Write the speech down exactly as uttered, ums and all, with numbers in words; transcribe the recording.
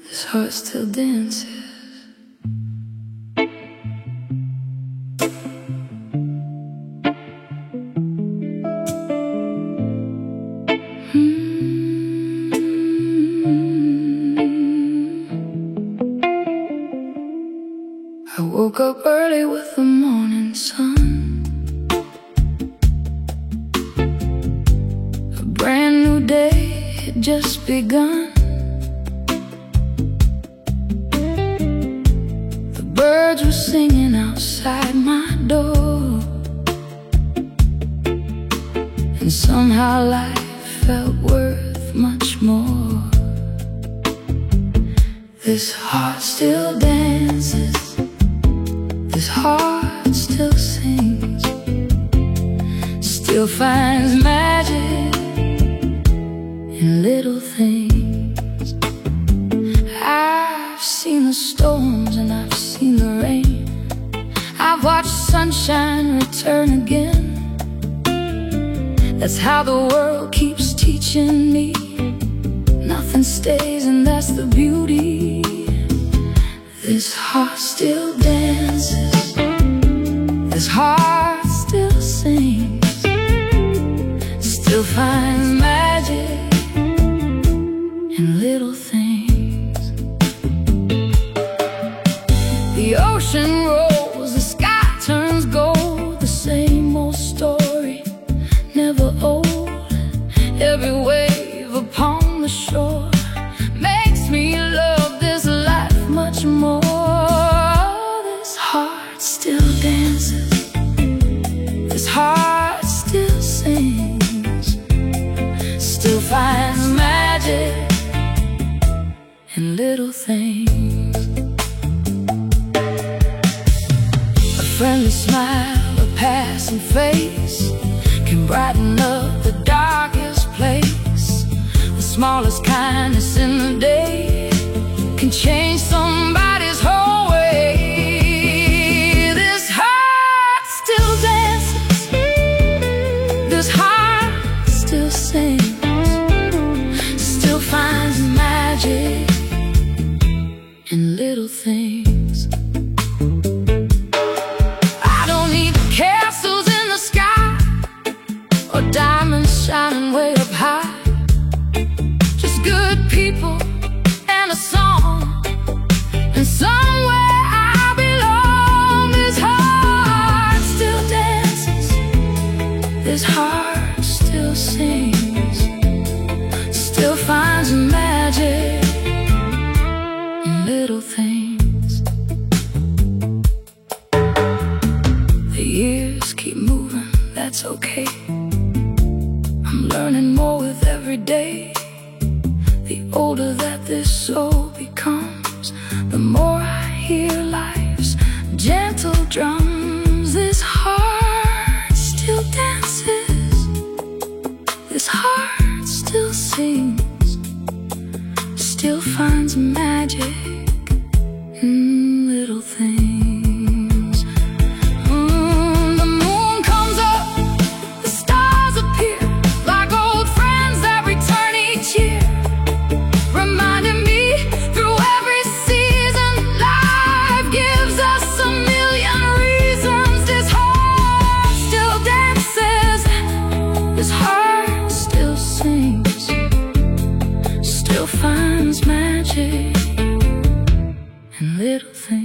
This heart still dances. I woke up early with the morning sun. A brand new day had just begun. The birds were singing outside my door, and somehow life felt worth much more. This heart still dances. This heart still sings, still finds magic in little things. I've seen the storms and I've seen the rain. I've watched sunshine return again. That's how the world keeps teaching me. Nothing stays, and that's the beauty. This heart still dances. This heart still sings, still finds magic in little things. The ocean rolls, the sky turns gold. The same old story, never old. Every wave upon the shore makes me love this life much more. This heart still dances. This heart still sings, still finds magic in little things. A friendly smile, a passing face can brighten up the darkest place. The smallest kindness in the day can change somebody's whole way. This heart still dances. This heart still sings, still finds magic in little things. I don't need castles in the sky or diamonds shining way up high. Just good people and a song, and somewhere I belong. This heart still dances. This heart still sings, still finds magic in little things. The years keep moving, that's okay. I'm learning more with every day. The older that this soul becomes, the more I hear life's gentle drums. This heart still dances. This heart still sings, still finds magic in little things. Mm, the moon comes up, the stars appear, like old friends that return each year, reminding me through every season life gives us a million reasons. This heart still dances. This heart still sings, still finds magic in little things.